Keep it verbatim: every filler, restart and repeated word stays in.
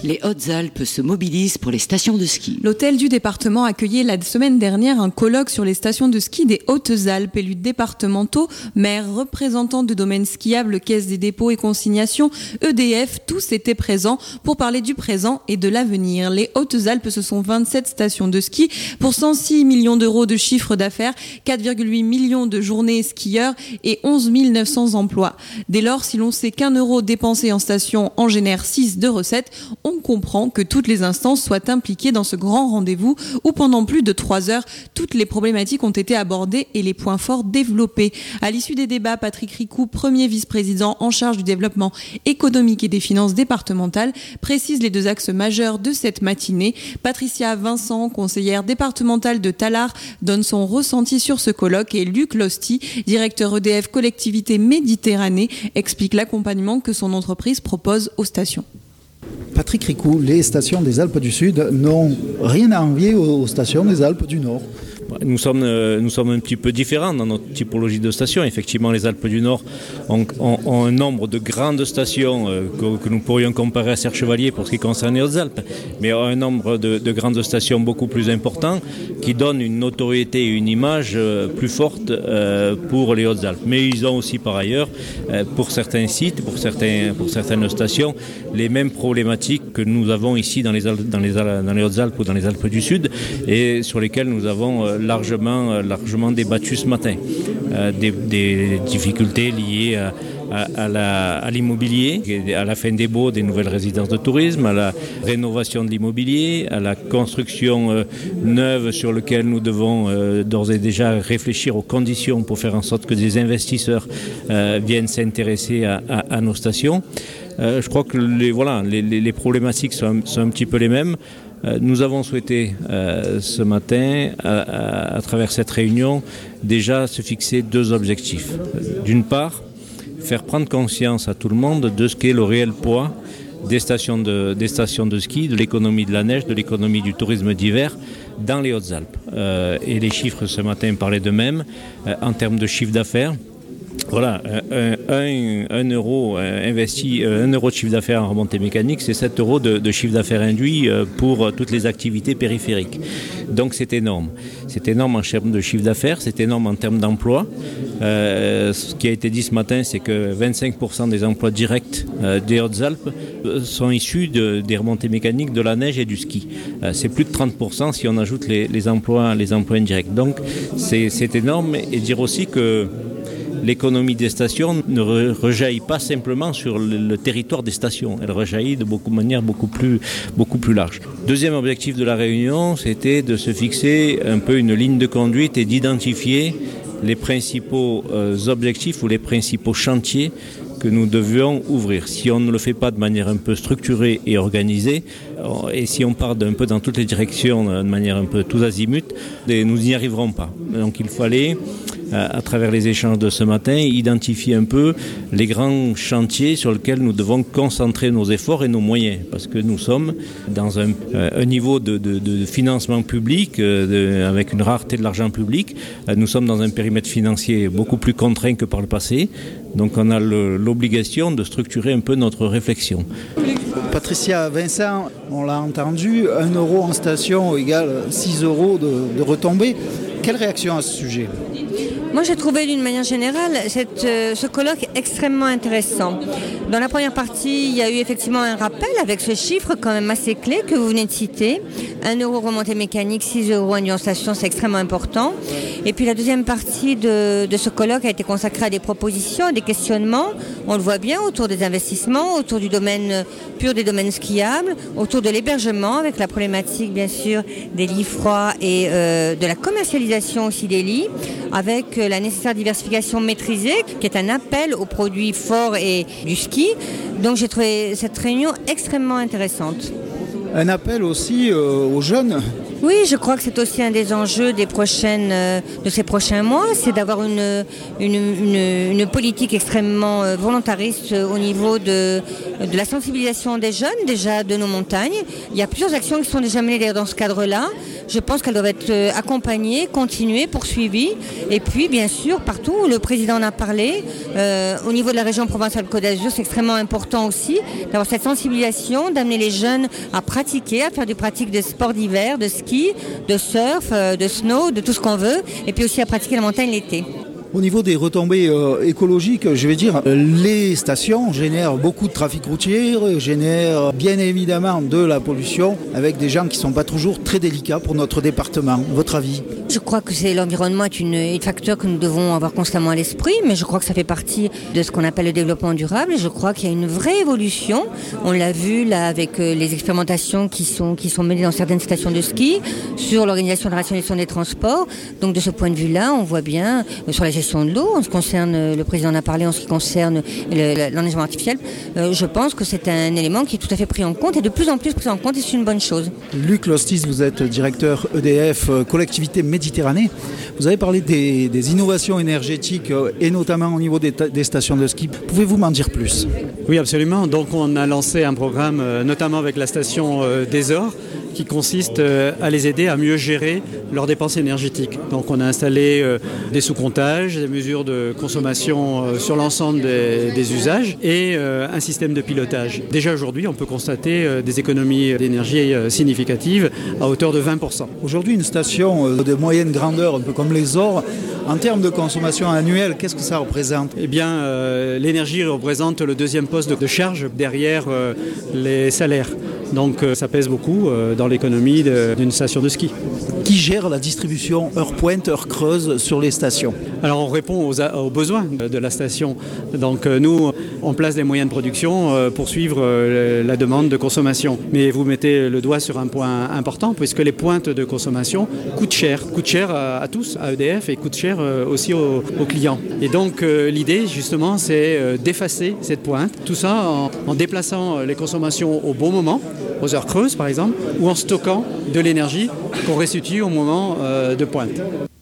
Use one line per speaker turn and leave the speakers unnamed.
Les Hautes-Alpes se mobilisent pour les stations de ski.
L'hôtel du département accueillait la semaine dernière un colloque sur les stations de ski des Hautes-Alpes. Élus départementaux, maires, représentants de domaines skiables, caisse des dépôts et consignations, E D F, tous étaient présents pour parler du présent et de l'avenir. Les Hautes-Alpes, ce sont vingt-sept stations de ski pour cent six millions d'euros de chiffre d'affaires, quatre virgule huit millions de journées skieurs et onze mille neuf cents emplois. Dès lors, si l'on sait qu'un euro dépensé en station en génère six de recettes, on comprend que toutes les instances soient impliquées dans ce grand rendez-vous où pendant plus de trois heures, toutes les problématiques ont été abordées et les points forts développés. À l'issue des débats, Patrick Ricou, premier vice-président en charge du développement économique et des finances départementales, précise les deux axes majeurs de cette matinée. Patricia Vincent, conseillère départementale de Tallard, donne son ressenti sur ce colloque et Luc Losti, directeur E D F Collectivité Méditerranée, explique l'accompagnement que son entreprise propose aux stations.
Patrick Ricou, les stations des Alpes du Sud n'ont rien à envier aux stations des Alpes du Nord.
Nous sommes, euh, nous sommes un petit peu différents dans notre typologie de stations. Effectivement, les Alpes du Nord ont, ont, ont un nombre de grandes stations euh, que, que nous pourrions comparer à Serre-Chevalier pour ce qui concerne les Hautes-Alpes, mais ont un nombre de, de grandes stations beaucoup plus important qui donnent une notoriété et une image euh, plus forte euh, pour les Hautes-Alpes. Mais ils ont aussi par ailleurs, euh, pour certains sites, pour, certains, pour certaines stations, les mêmes problématiques que nous avons ici dans les, dans les, dans les Hautes-Alpes ou dans les Alpes du Sud et sur lesquelles nous avons euh, largement, largement débattu ce matin. Euh, des, des difficultés liées à, à, à, la, à l'immobilier, à la fin des baux des nouvelles résidences de tourisme, à la rénovation de l'immobilier, à la construction euh, neuve sur laquelle nous devons euh, d'ores et déjà réfléchir aux conditions pour faire en sorte que des investisseurs euh, viennent s'intéresser à, à, à nos stations. Euh, je crois que les, voilà, les, les, les problématiques sont, sont un petit peu les mêmes. Nous avons souhaité euh, ce matin, à, à, à travers cette réunion, déjà se fixer deux objectifs. D'une part, faire prendre conscience à tout le monde de ce qu'est le réel poids des stations de, des stations de ski, de l'économie de la neige, de l'économie du tourisme d'hiver dans les Hautes-Alpes. Euh, et les chiffres ce matin parlaient d'eux-mêmes euh, en termes de chiffre d'affaires. Voilà, un, un, un euro investi, un euro de chiffre d'affaires en remontée mécanique, c'est sept euros de, de chiffre d'affaires induit pour toutes les activités périphériques. Donc c'est énorme. C'est énorme en termes de chiffre d'affaires, c'est énorme en termes d'emploi. Euh, ce qui a été dit ce matin, c'est que vingt-cinq pour cent des emplois directs euh, des Hautes-Alpes sont issus de, des remontées mécaniques, de la neige et du ski. Euh, c'est plus de trente pour cent si on ajoute les, les, emplois, les emplois indirects. Donc c'est, c'est énorme. Et dire aussi que l'économie des stations ne rejaillit pas simplement sur le, le territoire des stations, elle rejaillit de beaucoup, manière beaucoup plus, beaucoup plus large. Deuxième objectif de la réunion, c'était de se fixer un peu une ligne de conduite et d'identifier les principaux euh, objectifs ou les principaux chantiers que nous devions ouvrir. Si on ne le fait pas de manière un peu structurée et organisée, et si on part d'un peu dans toutes les directions de manière un peu tous azimuts, nous n'y arriverons pas. Donc il fallait, à travers les échanges de ce matin, identifier un peu les grands chantiers sur lesquels nous devons concentrer nos efforts et nos moyens, parce que nous sommes dans un, un niveau de, de, de financement public, de, avec une rareté de l'argent public. Nous sommes dans un périmètre financier beaucoup plus contraint que par le passé, donc on a le, l'obligation de structurer un peu notre réflexion.
Patricia Vincent, on l'a entendu, un euro en station égale six euros de, de retombées. Quelle réaction à ce sujet ?
Moi, j'ai trouvé d'une manière générale cette, euh, ce colloque extrêmement intéressant. Dans la première partie, il y a eu effectivement un rappel avec ce chiffre quand même assez clé que vous venez de citer. un euro remontée mécanique, six euros induit en station, c'est extrêmement important. Et puis la deuxième partie de, de ce colloque a été consacrée à des propositions, à des questionnements. On le voit bien autour des investissements, autour du domaine pur des domaines skiables, autour de l'hébergement avec la problématique bien sûr des lits froids et euh, de la commercialisation aussi des lits, avec la nécessaire diversification maîtrisée, qui est un appel aux produits forts et du ski. Donc j'ai trouvé cette réunion extrêmement intéressante.
Un appel aussi euh, aux jeunes.
Oui, je crois que c'est aussi un des enjeux des prochaines, euh, de ces prochains mois, c'est d'avoir une, une, une, une politique extrêmement euh, volontariste euh, au niveau de, de la sensibilisation des jeunes, déjà de nos montagnes. Il y a plusieurs actions qui sont déjà menées dans ce cadre-là. Je pense qu'elles doivent être euh, accompagnées, continuées, poursuivies. Et puis, bien sûr, partout, le président en a parlé, euh, au niveau de la région Provence-Alpes-Côte d'Azur, c'est extrêmement important aussi d'avoir cette sensibilisation, d'amener les jeunes à pratiquer, à faire des pratiques de sport d'hiver, de ski, de surf, de snow, de tout ce qu'on veut, et puis aussi à pratiquer la montagne l'été.
Au niveau des retombées euh, écologiques, je vais dire, les stations génèrent beaucoup de trafic routier, génèrent bien évidemment de la pollution, avec des gens qui ne sont pas toujours très délicats pour notre département. Votre avis ?
Je crois que c'est, l'environnement est une, un facteur que nous devons avoir constamment à l'esprit, mais je crois que ça fait partie de ce qu'on appelle le développement durable, et je crois qu'il y a une vraie évolution. On l'a vu là avec les expérimentations qui sont, qui sont menées dans certaines stations de ski, sur l'organisation de la rationalisation des transports. Donc de ce point de vue-là, on voit bien euh, sur la gestion de l'eau, en ce qui concerne, le président en a parlé, en ce qui concerne le, l'enneigement artificiel, euh, je pense que c'est un élément qui est tout à fait pris en compte et de plus en plus pris en compte et c'est une bonne chose.
Luc Lostis, vous êtes directeur E D F Collectivité Méditerranée. Vous avez parlé des, des innovations énergétiques et notamment au niveau des, des stations de ski. Pouvez-vous m'en dire plus ?
Oui, absolument. Donc on a lancé un programme, notamment avec la station des Ors, qui consiste à les aider à mieux gérer leurs dépenses énergétiques. Donc on a installé des sous-comptages, des mesures de consommation sur l'ensemble des, des usages et un système de pilotage. Déjà aujourd'hui, on peut constater des économies d'énergie significatives à hauteur de vingt pour cent.
Aujourd'hui, une station de moyenne grandeur, un peu comme les Ors, en termes de consommation annuelle, qu'est-ce que ça représente ?
Eh bien, euh, l'énergie représente le deuxième poste de, de charge derrière euh, les salaires. Donc euh, ça pèse beaucoup euh, dans l'économie de, d'une station de ski.
Qui gère la distribution heure pointe, heure creuse sur les stations ?
Alors on répond aux, aux besoins de la station. Donc euh, nous, on place des moyens de production euh, pour suivre euh, la demande de consommation. Mais vous mettez le doigt sur un point important, puisque les pointes de consommation coûtent cher. Coûtent cher à, à tous, à E D F, et coûtent cher euh, aussi aux, aux clients. Et donc euh, l'idée, justement, c'est euh, d'effacer cette pointe. Tout ça en, en déplaçant les consommations au bon moment, aux heures creuses par exemple, ou en stockant de l'énergie qu'on restitue au moment euh, de pointe.